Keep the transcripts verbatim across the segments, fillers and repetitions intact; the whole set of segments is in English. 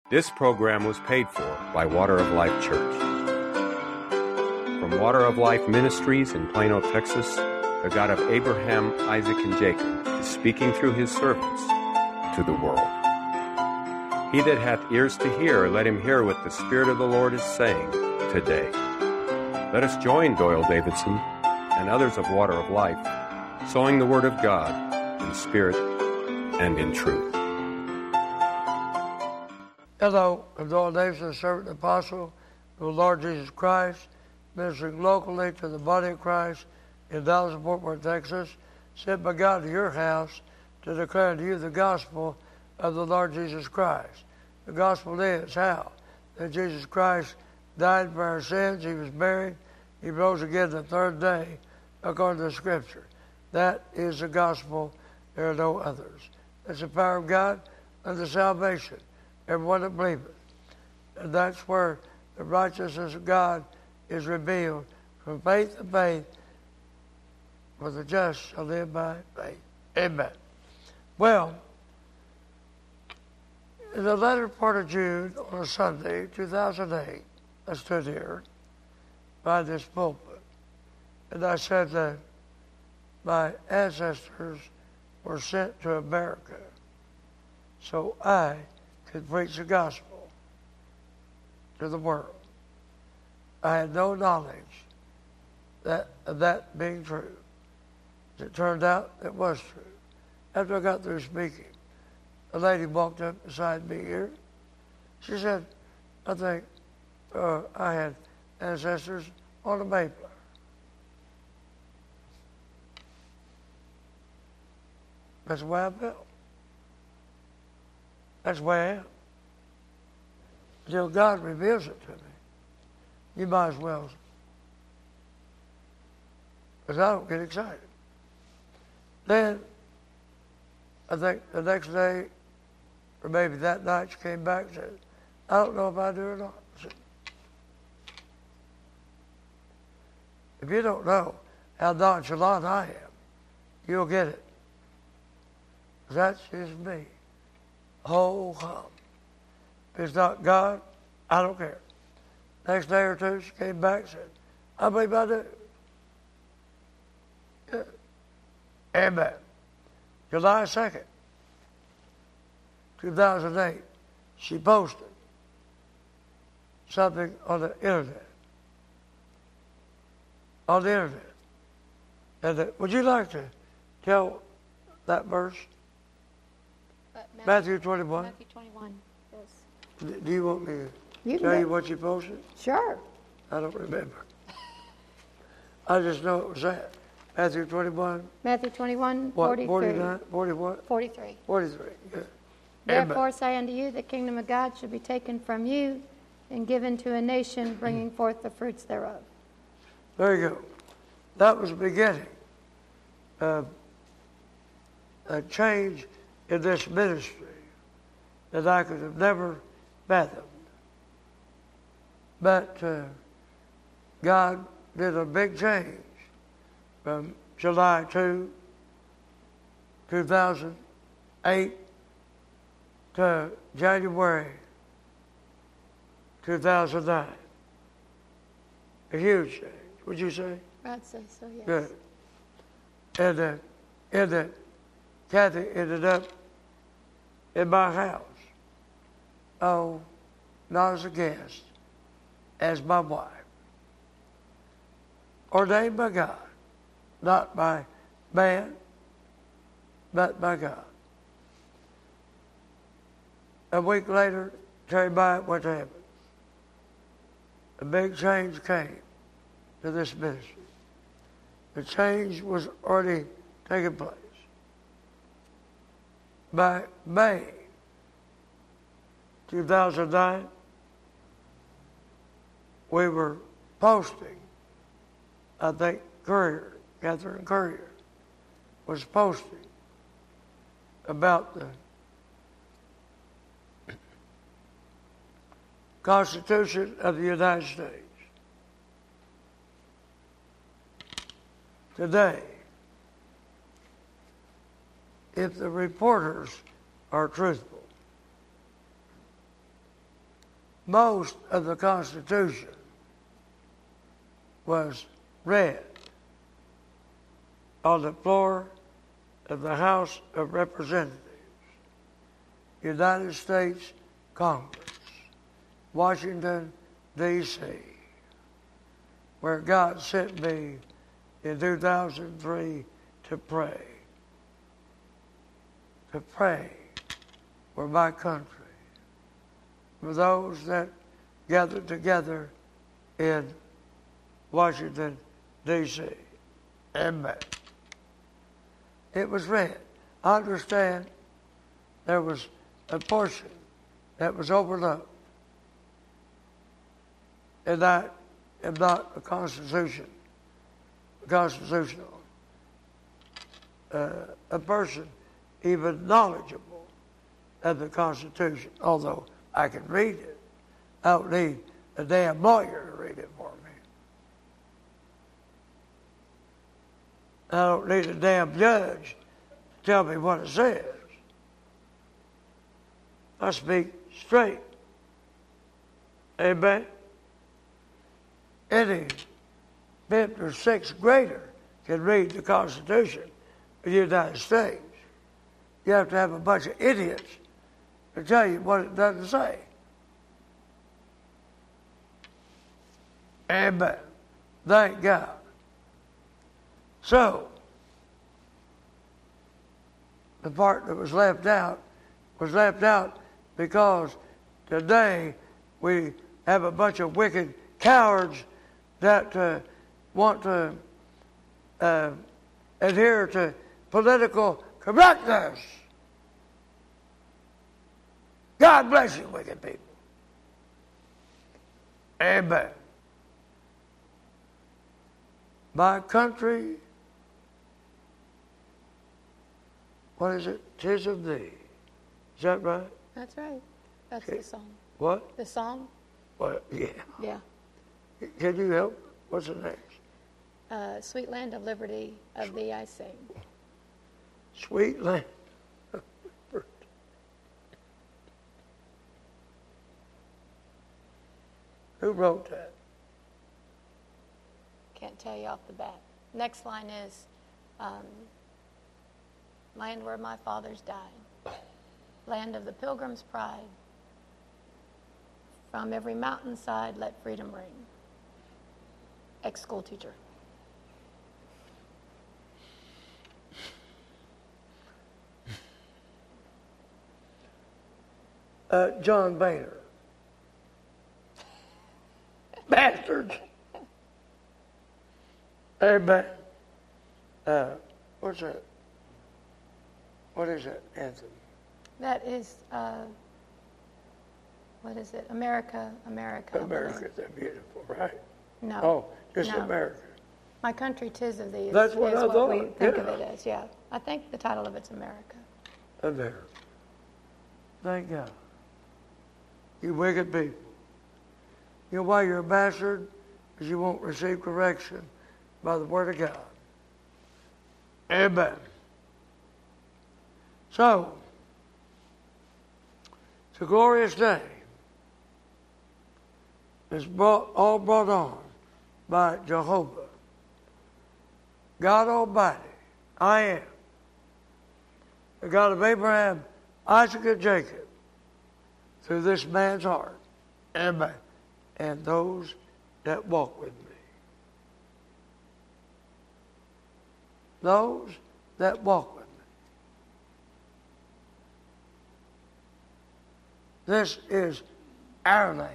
This program was paid for by Water of Life Church. From Water of Life Ministries in Plano, Texas, the God of Abraham, Isaac, and Jacob is speaking through his servants to the world. He that hath ears to hear, let him hear what the Spirit of the Lord is saying today. Let us join Doyle Davidson and others of Water of Life, sowing the Word of God in spirit and in truth. Hello, I'm Doyle Davidson, servant and apostle of the Lord Jesus Christ, ministering locally to the body of Christ in Dallas and Fort Worth, Texas, sent by God to your house to declare to you the gospel of the Lord Jesus Christ. The gospel is how? That Jesus Christ died for our sins, he was buried, he rose again the third day, according to the Scripture. That is the gospel, there are no others. That's the power of God unto salvation. Everyone that believeth. And that's where the righteousness of God is revealed from faith to faith, for the just shall live by faith. Amen. Well, in the latter part of June, on a Sunday, two thousand eight, I stood here by this pulpit, and I said that my ancestors were sent to America, so I could preach the gospel to the world. I had no knowledge that of that being true. It turned out it was true. After I got through speaking, a lady walked up beside me here. She said, I think uh, I had ancestors on the Mayflower. That's the way I felt. That's the way I am. Until God reveals it to me, you might as well. Because I don't get excited. Then, I think the next day, or maybe that night, she came back and said, I don't know if I do or not. I said, if you don't know how nonchalant I am, you'll get it. That's just me. Ho hum. If it's not God, I don't care. Next day or two, she came back and said, I believe I do. Yeah. Amen. July second, two thousand eight, she posted something on the internet. On the internet. And uh, would you like to tell that verse? Uh, Matthew, Matthew twenty-one. Matthew twenty-one, yes. Do you want me to You tell can you go. what you posted? Sure. I don't remember. I just know it was that. Matthew twenty-one. Matthew twenty-one, What, forty-three. forty-nine? forty what? forty-three. forty-three. Yeah. Therefore Amen. say unto you, the kingdom of God should be taken from you and given to a nation, bringing forth the fruits thereof. There you go. That was the beginning of a change in this ministry that I could have never fathomed. But uh, God did a big change from July second, two thousand eight to January two thousand nine. A huge change, would you say? I'd say so, yes. Good. And uh, and uh, Kathy ended up in my house. Oh, not as a guest, as my wife. Ordained by God, not by man, but by God. A week later, Terry Bryant went to heaven. A big change came to this ministry. The change was already taking place. By May two thousand nine, we were posting, I think Courier, Catherine Courier, was posting about the Constitution of the United States. Today, if the reporters are truthful, most of the Constitution was read on the floor of the House of Representatives, United States Congress, Washington, D C, where God sent me in two thousand three to pray. To pray for my country, for those that gathered together in Washington, D C Amen. It was read. I understand there was a portion that was overlooked, and I am not a constitution, constitutional, uh, a person even knowledgeable of the Constitution, although I can read it. I don't need a damn lawyer to read it for me. I don't need a damn judge to tell me what it says. I speak straight. Amen. Any fifth or sixth grader can read the Constitution of the United States. You have to have a bunch of idiots to tell you what it doesn't say. Amen. Thank God. So, the part that was left out was left out because today we have a bunch of wicked cowards that uh, want to uh, adhere to political correctness. God bless you, wicked people. Amen. My country, what is it? 'Tis of thee. Is that right? That's right. That's Okay. the song. What? The song? Well, yeah. Yeah. Can you help? What's the next? Uh, Sweet land of liberty, of thee I sing. Sweet land. Who wrote that? Can't tell you off the bat. Next line is, um, land where my fathers died, land of the pilgrim's pride. From every mountainside, let freedom ring. Ex-school teacher. Uh, John Boehner. Bastards. Amen. Uh, what's that? What is that anthem? That is, uh, what is it? America, America. I America, believe. they're beautiful, right? No. Oh, just no. America. My country, 'tis of thee. Is, That's what is I what thought, we think yeah. of it as. Yeah, I think the title of it's America. America. Thank God. You wicked people. You know why you're a bastard? Because you won't receive correction by the Word of God. Amen. So, it's a glorious day. It's brought, all brought on by Jehovah, God Almighty. I am the God of Abraham, Isaac, and Jacob, through this man's heart. Amen. And those that walk with me. Those that walk with me. This is our land.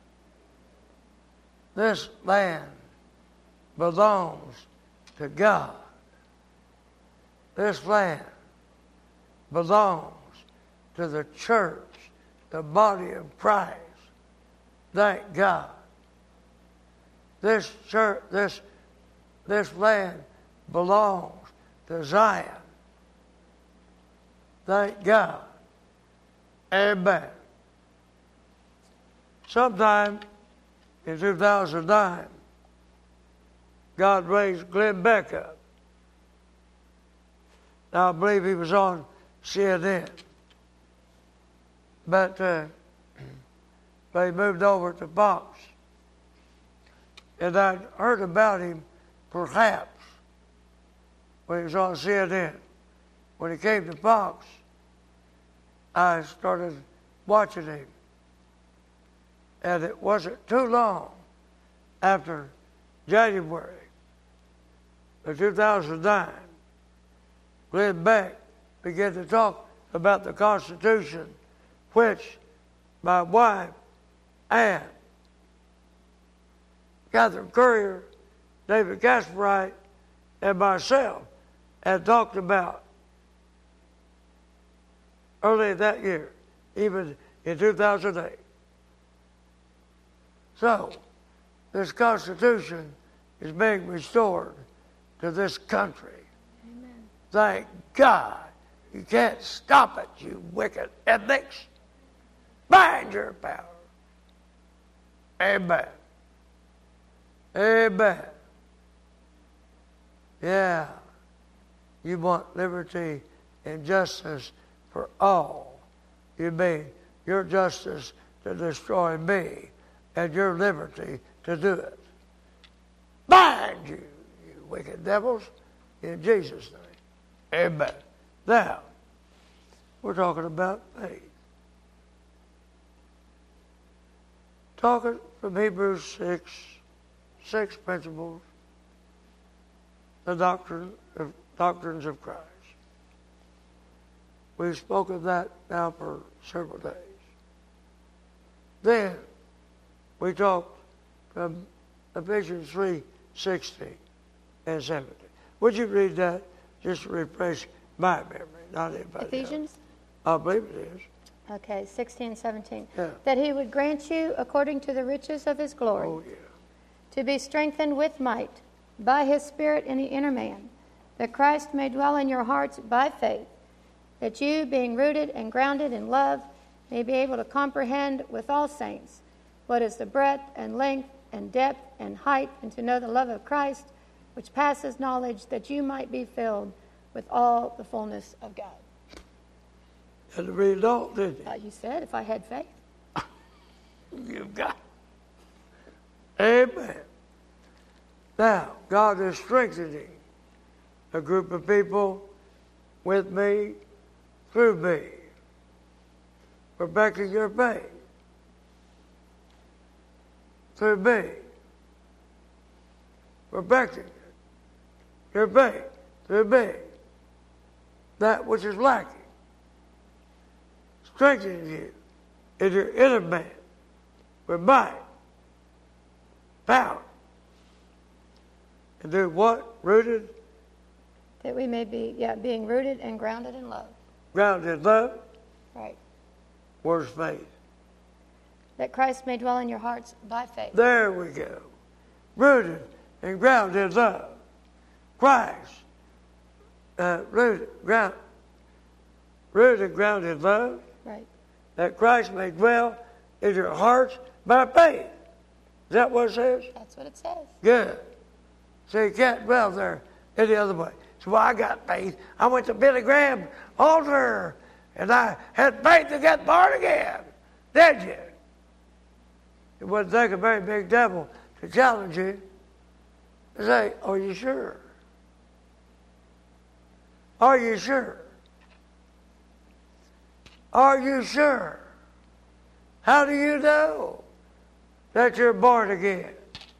This land belongs to God. This land belongs to the church, the body of Christ. Thank God. This church, this, this land belongs to Zion. Thank God. Amen. Sometime in two thousand nine, God raised Glenn Beck up. Now, I believe he was on C N N. But uh, They moved over to Fox. And I'd heard about him, perhaps, when he was on C N N. When he came to Fox, I started watching him. And it wasn't too long after January of two thousand nine, Glenn Beck began to talk about the Constitution, which my wife, Ann, Catherine Currier, David Casperite, and myself had talked about early that year, even in two thousand eight. So, this Constitution is being restored to this country. Amen. Thank God. You can't stop it, you wicked ethics. Bind your power. Amen. Amen. Yeah. You want liberty and justice for all. You mean your justice to destroy me and your liberty to do it. Bind you, you wicked devils, in Jesus' name. Amen. Now, we're talking about faith. Talking from Hebrews six, six principles, the doctrine of, doctrines of Christ. We've spoken of that now for several days. Then, we talked from Ephesians three, sixteen and seventeen. Would you read that just to refresh my memory, not anybody Ephesians? else? I believe it is. Okay, sixteen, seventeen. Yeah. That he would grant you, according to the riches of his glory, Oh, yeah. to be strengthened with might by his Spirit in the inner man, that Christ may dwell in your hearts by faith, that you, being rooted and grounded in love, may be able to comprehend with all saints what is the breadth and length and depth and height, and to know the love of Christ, which passes knowledge, that you might be filled with all the fullness of God. Had to read it all, didn't you? Uh, you said, if I had faith. You've got it. Amen. Now, God is strengthening a group of people with me, through me, perfecting your faith. Through me, perfecting it. Your faith, through me, that which is lacking. Strengthening you in your inner man with might, power. And do what? Rooted, That we may be, yeah, being rooted and grounded in love. grounded in love. Right. Where's faith? That Christ may dwell in your hearts by faith. There we go. Rooted and grounded in love. Christ, uh, rooted, ground, rooted and grounded in love. Right. That Christ may dwell in your hearts by faith. Is that what it says? That's what it says. Good. So you can't dwell there any other way. So, well, I got faith. I went to Billy Graham altar, and I had faith to get born again. Did you? It wouldn't take a very big devil to challenge you to say, are you sure? Are you sure? Are you sure? How do you know that you're born again?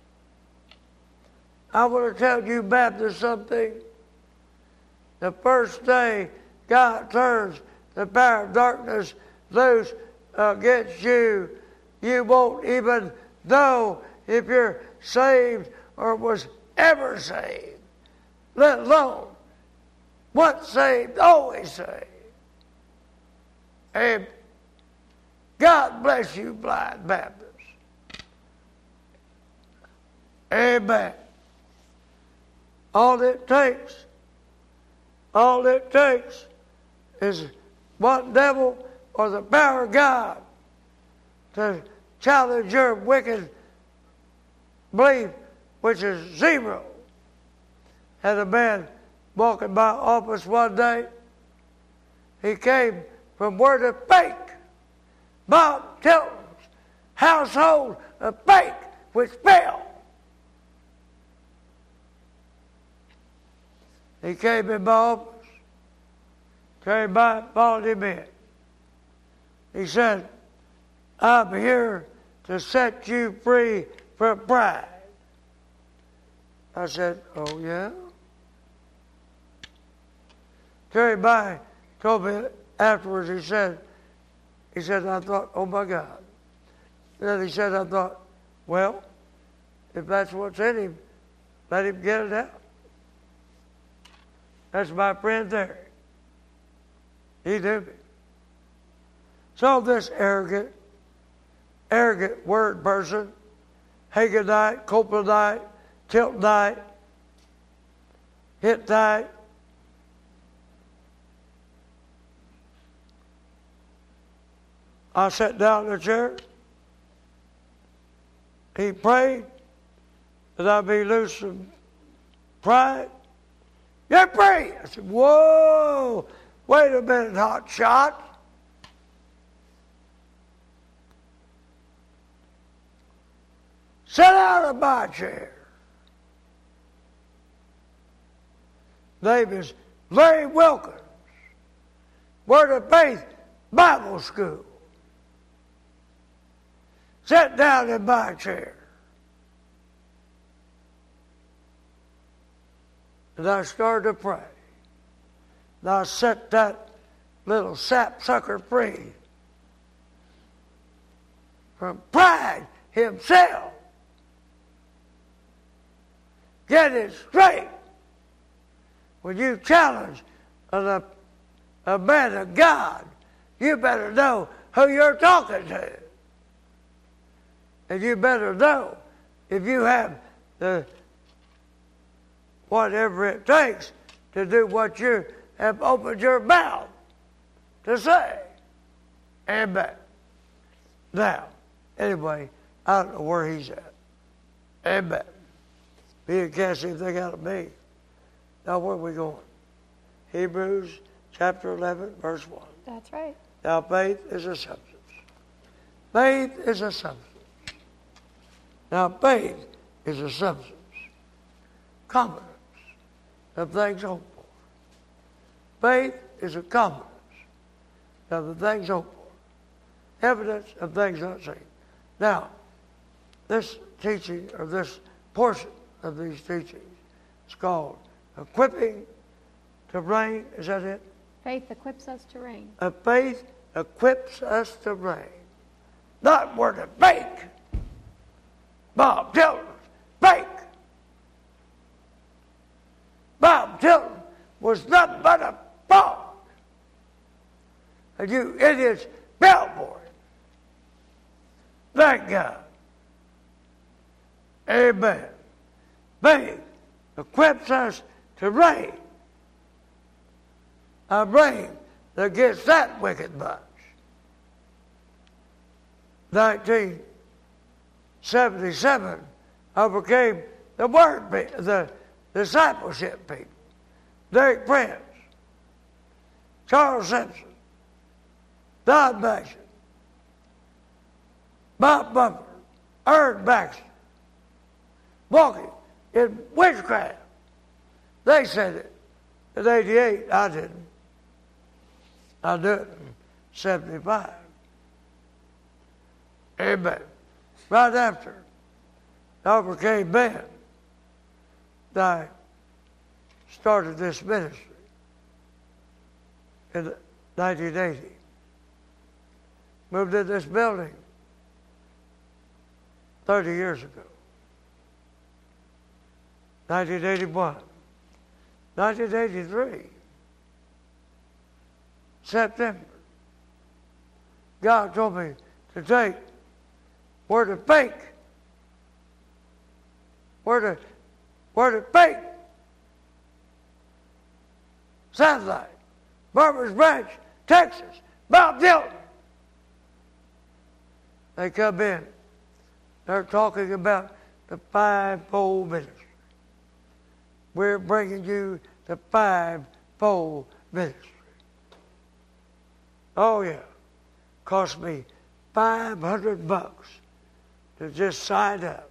I want to tell you Baptists something. The first day God turns the power of darkness loose against you, you won't even know if you're saved or was ever saved, let alone once saved, always saved. And God bless you, blind Baptists. Amen. All it takes, all it takes is one devil or the power of God to challenge your wicked belief, which is zero. Had a man walking by office one day. He came from where to fake Bob Tilton's household of faith which fell. He came in my office, came by, followed him in. He said, I'm here to set you free from pride. I said, oh, yeah? Terry By told me afterwards, he said, he said, I thought, oh, my God. Then he said, I thought, well, if that's what's in him, let him get it out. That's my friend Terry. He knew me. So this arrogant, arrogant word person, Hagenite, Copelandite, Tiltonite, Hittite, I sat down in the chair. He prayed that I be loose from pride. You're free. I said, whoa, wait a minute, hot shot. Sit out of my chair. Name is Larry Wilkins. Word of Faith Bible School. Sit down in my chair. And I started to pray. And I set that little sapsucker free from pride himself. Get it straight. When you challenge a, a man of God, you better know who you're talking to. And you better know if you have the whatever it takes to do what you have opened your mouth to say. Amen. Now, anyway, I don't know where he's at. Amen. He can't see anything out of me. Now, where are we going? Hebrews chapter eleven, verse one. That's right. Now, faith is a substance. Faith is a substance. Now, faith is a substance. Confidence of things hoped for. Faith is a confidence of the things hoped for. Evidence of things not seen. Now, this teaching, or this portion of these teachings, is called Equipping to Reign. Is that it? Faith equips us to reign. A faith equips us to reign. Not word of fake. Bob Tilton, fake. Bob Tilton was nothing but a fraud. And you idiots fell for it. Thank God. Amen. Faith equips us to reign. A reign against that wicked bunch. nineteen seventy-seven overcame the word, the discipleship people. Derek Prince, Charles Simpson, Don Mason, Bob Bumper, Ern Baxter, walking in witchcraft. They said it in eighty-eight. I didn't. I did it in seventy-five. Amen. Right after I overcame men, I started this ministry in nineteen eighty. Moved in this building thirty years ago. nineteen eighty-one. nineteen eighty-three. September. God told me to take word of fake. Word of, word of fake. Satellite. Barbers Branch, Texas. Bob Tilton. They come in. They're talking about the fivefold ministry. We're bringing you the fivefold ministry. Oh, yeah. Cost me five hundred bucks to just sign up.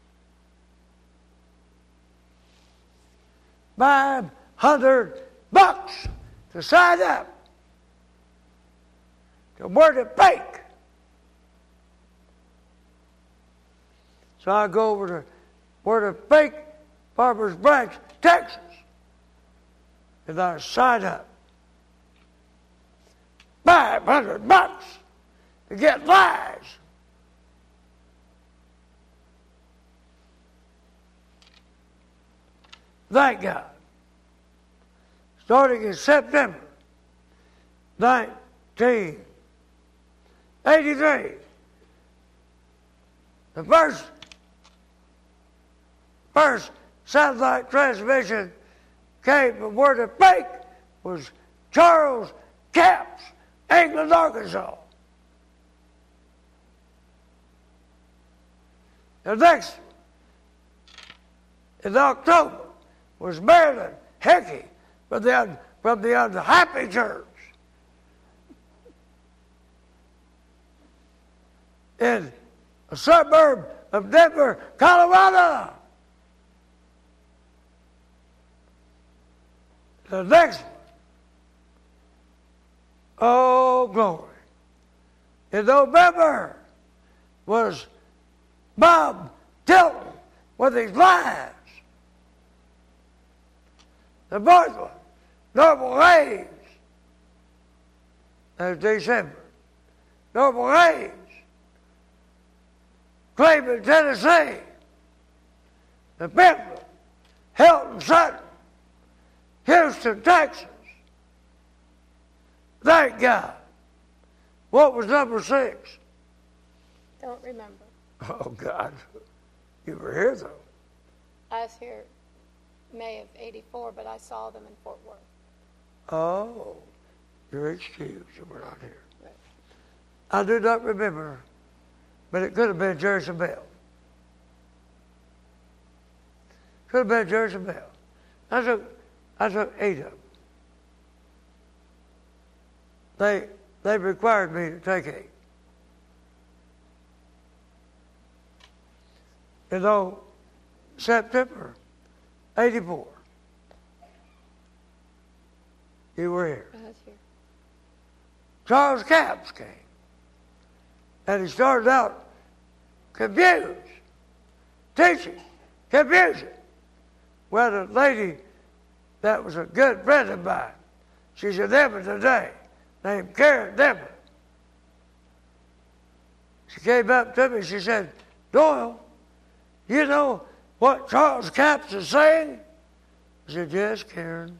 Five hundred bucks to sign up to Word of Faith. So I go over to Word of Faith, Farmers Branch, Texas, and I sign up. Five hundred bucks to get lies. Thank God. Starting in September nineteen eighty-three, the first, first satellite transmission came from Word of Faith was Charles Capps, England, Arkansas. The next, in October, was Marilyn Hickey from the, from the Unhappy Church in a suburb of Denver, Colorado. The next one, oh glory, in November was Bob Tilton with his lives. The fourth one, Normal Hayes. That's December. Normal Hayes. Cleveland, Tennessee. The fifth one, Hilton Sutton. Houston, Texas. Thank God. What was number six? Don't remember. Oh, God. You were here, though. I was here May of eighty-four, but I saw them in Fort Worth. Oh, you're excused. You were not here. Right. I do not remember, but it could have been Jersey Bell. Could have been Jersey Bell. I took, I took eight of them. They, they required me to take eight. You know, September eighty-four. You were here. I was here. Charles Capps came. And he started out confused, teaching, confusion. Well, a lady that was a good friend of mine, she's in heaven today, named Karen Denver. She came up to me, she said, Doyle, you know what Charles Capps is saying? I said, yes, Karen.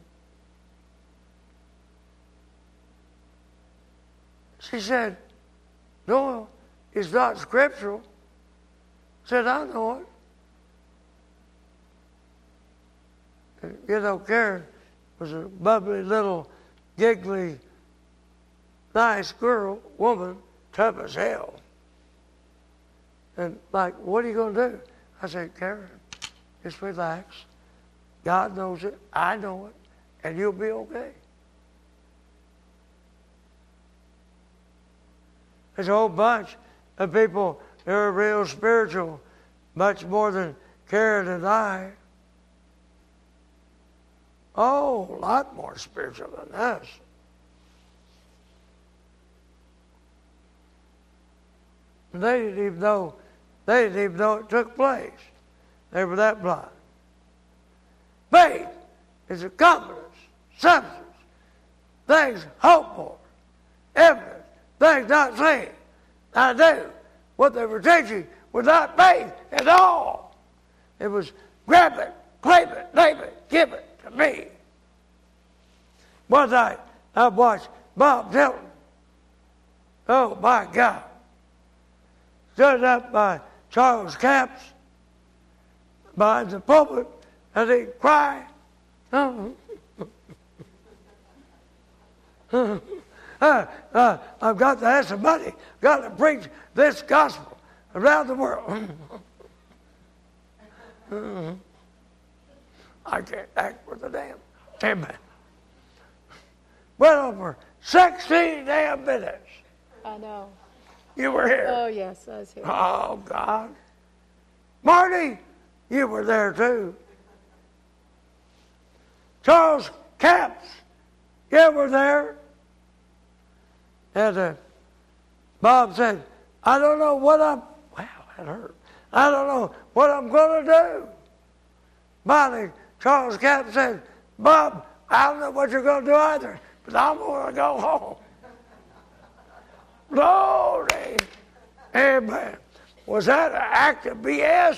She said, Doyle, it's not scriptural. I said, I know it. And, you know, Karen was a bubbly little, giggly, nice girl, woman, tough as hell. And like, what are you going to do? I said, Karen, just relax. God knows it. I know it. And you'll be okay. There's a whole bunch of people that are real spiritual, much more than Karen and I. Oh, a lot more spiritual than us. And they didn't even know, they didn't even know it took place. They were that blind. Faith is a confidence, substance, things hoped for, evidence, things not seen. I knew what they were teaching was not faith at all. It was grab it, claim it, name it, give it to me. One night, I watched Bob Tilton. Oh, my God. Stood up by Charles Capps behind the pulpit, and he'd cry. Oh. uh, uh, I've got to have some money. Got to preach this gospel around the world. uh, I can't act for the damn. Amen. Went on for sixteen damn minutes. I know. You were here. Oh, yes, I was here. Oh, God. Marty, you were there too. Charles Capps, you were there. And uh, Bob said, I don't know what I'm, wow, that hurt. I don't know what I'm going to do. Finally, Charles Capps said, Bob, I don't know what you're going to do either, but I'm going to go home. Glory. Amen. Was that an act of B S?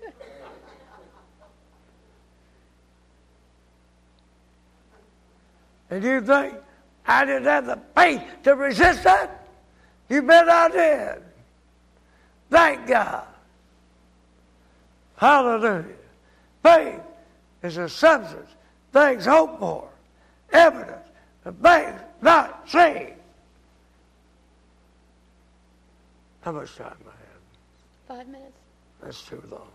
And you think I didn't have the faith to resist that? You bet I did. Thank God. Hallelujah. Faith is a substance, things hoped for, evidence of things not seen. How much time do I have? Five minutes. That's too long.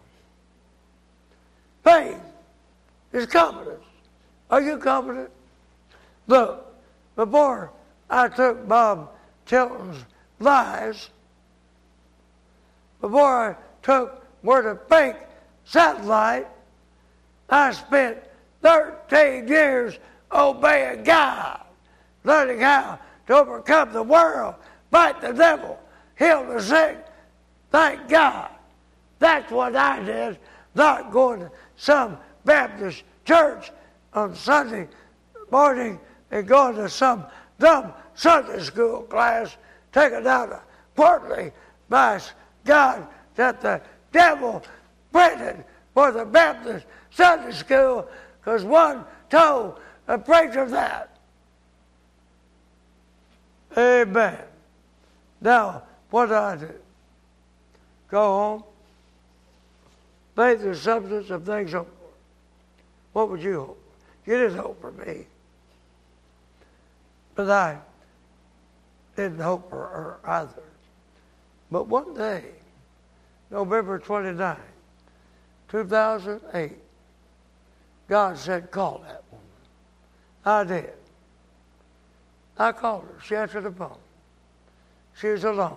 Faith is confidence. Are you confident? Look, before I took Bob Tilton's lies, before I took Word of Faith satellite, I spent thirteen years obeying God, learning how to overcome the world, fight the devil, heal the sick. Thank God. That's what I did, not going to some Baptist church on Sunday morning and going to some dumb Sunday school class taken out of quarterly by God that the devil printed for the Baptist Sunday school because one told a preacher that. Amen. Now, what do I do? Go home? Faith is the substance of things hoped for. What would you hope for? You didn't hope for me. But I didn't hope for her either. But one day, November twenty-ninth, two thousand eight, God said, call that woman. I did. I called her. She answered the phone. She was alone.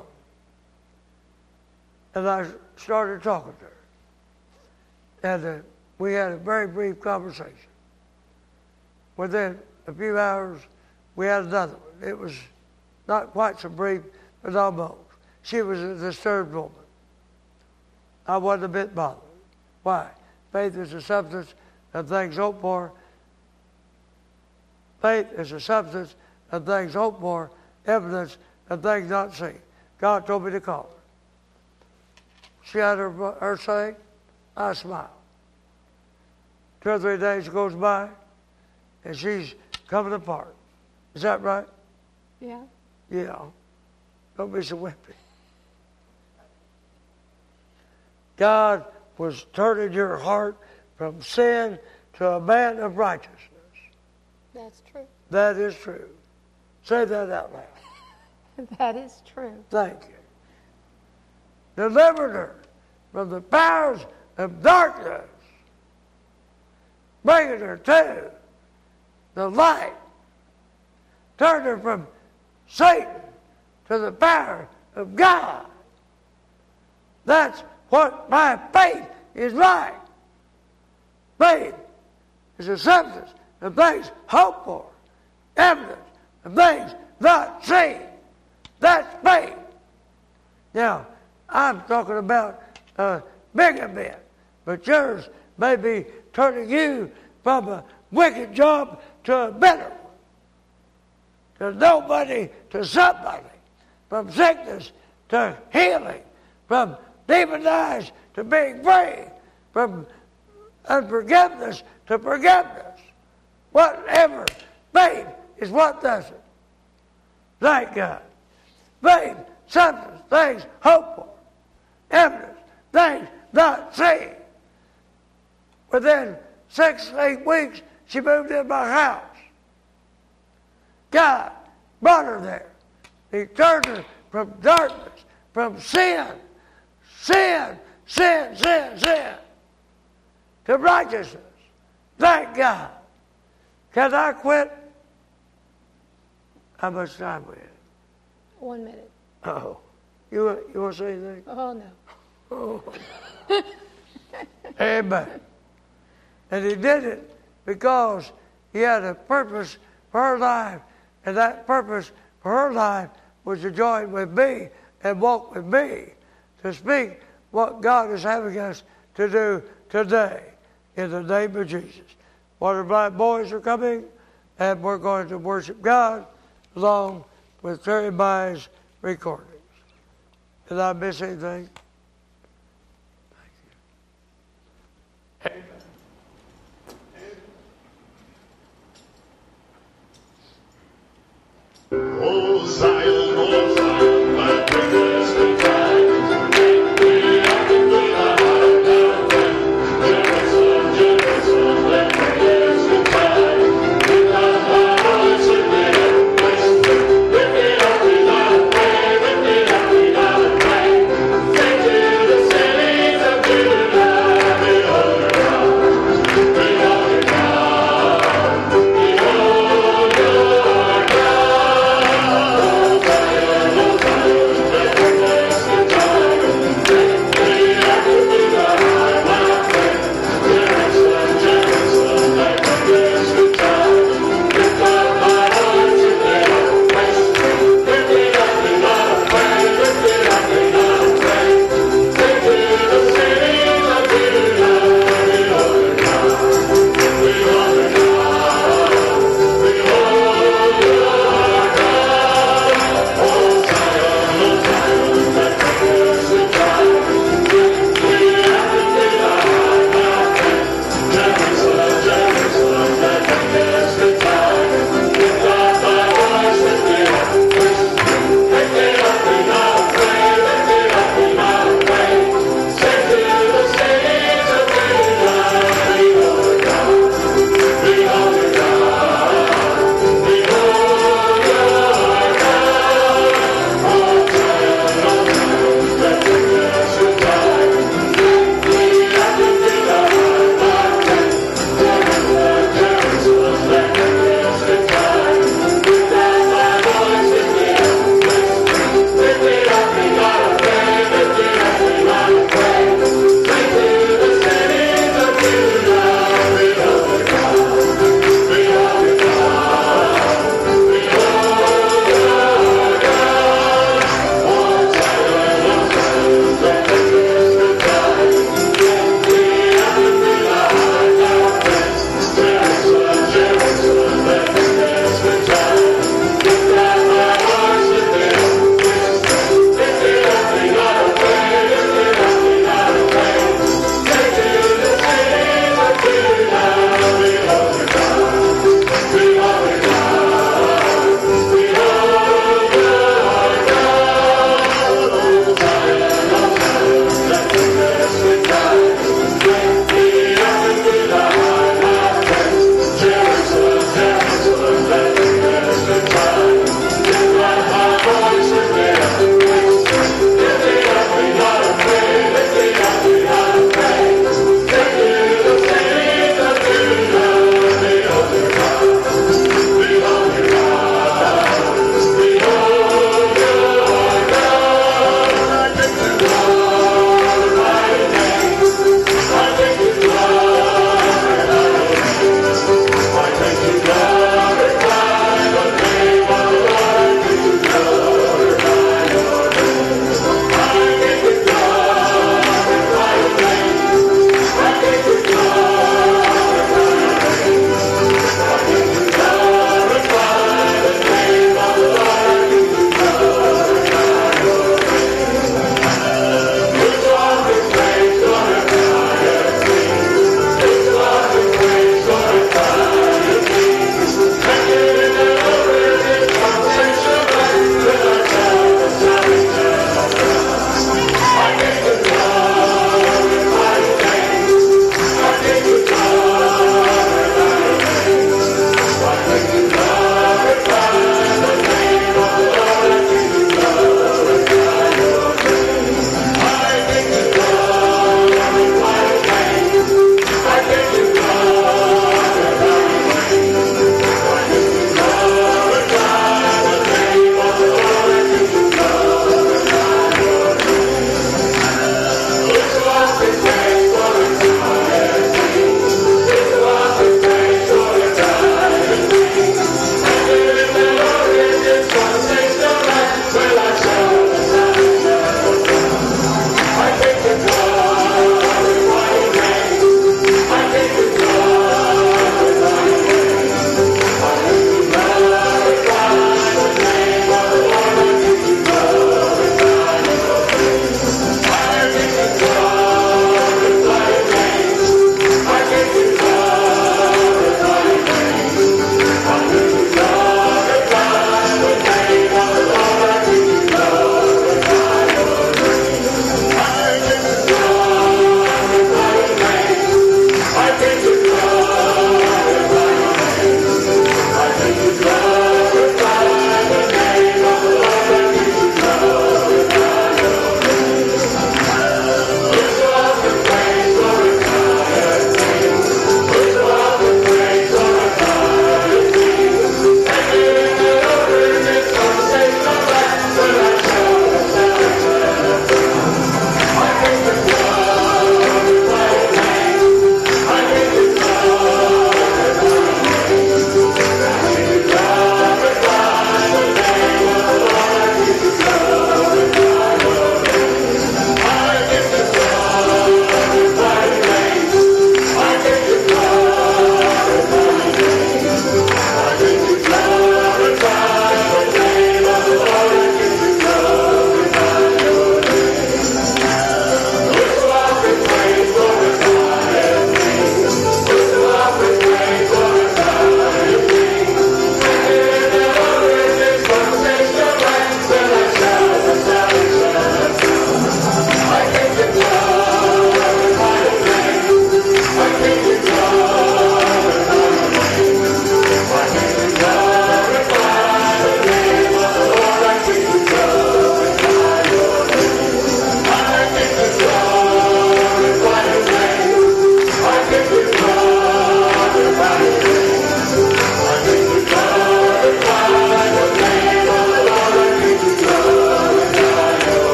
And I started talking to her. And uh, we had a very brief conversation. Within a few hours, we had another one. It was not quite so brief, but almost. She was a disturbed woman. I wasn't a bit bothered. Why? Faith is the substance of things hoped for. Faith is the substance of things hoped for, evidence of things not seen. God told me to call her. She had her, her saying, I smiled. Two or three days goes by, and she's coming apart. Is that right? Yeah. Yeah. Don't be so wimpy. God was turning your heart from sin to a man of righteousness. That's true. That is true. Say that out loud. That is true. Thank you. Delivered her from the powers of darkness, bringing her to the light. Turned her from Satan to the power of God. That's what my faith is like. Faith is a substance of things hoped for, evidence of things not seen. That's faith. Now, I'm talking about a bigger bit, but yours may be turning you from a wicked job to a better one. To nobody to somebody. From sickness to healing. From demonized to being free. From unforgiveness to forgiveness. Whatever. Faith is what does it. Thank God. Faith, substance, things hoped for. Evidence, things not seen. Within six, eight weeks, she moved in my house. God brought her there. He turned her from darkness, from sin, sin, sin, sin, sin, to righteousness. Thank God. Can I quit? How much time we have? One minute. Oh. You, you want to say anything? Oh, no. Oh. Amen. And he did it because he had a purpose for her life. And that purpose for her life was to join with me and walk with me to speak what God is having us to do today in the name of Jesus. Water Blind Boys are coming, and we're going to worship God along with Terry By's recordings. Did I miss anything? Thank you. Oh, Zion, oh, Zion, my goodness, the time take me up into the high mountain. Jerusalem, Jerusalem, let me kiss the time. Lift up my voice and lift up my spirit. Lift me up without prayer, lift me up without prayer. Sing to the cities of Judah, behold your God, behold your God, behold your God.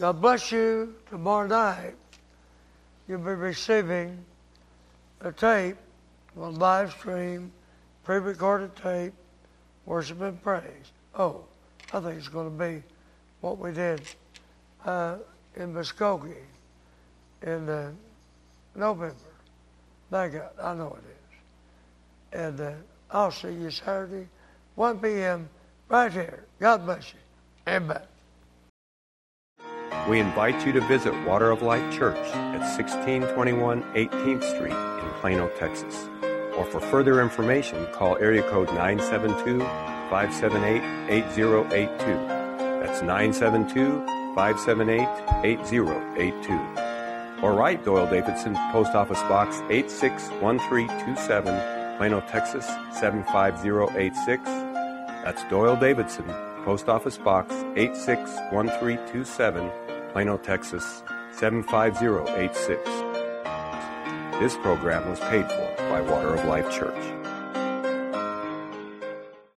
God bless you. Tomorrow night, you'll be receiving a tape, a live stream, pre-recorded tape, worship and praise. Oh, I think it's going to be what we did uh, in Muskogee in uh, November. Thank God, I know it is. And uh, I'll see you Saturday, one p.m. right here. God bless you. Amen. We invite you to visit Water of Life Church at sixteen twenty-one eighteenth Street in Plano, Texas. Or for further information, call area code nine seven two, five seven eight, eight zero eight two. That's nine seven two, five seven eight, eight zero eight two. Or write Doyle Davidson, Post Office Box eight six one three two seven, Plano, Texas seven five zero eight six. That's Doyle Davidson, Post Office Box eight six one three two seven, Plano, Texas seven five zero eight six. This program was paid for by Water of Life Church.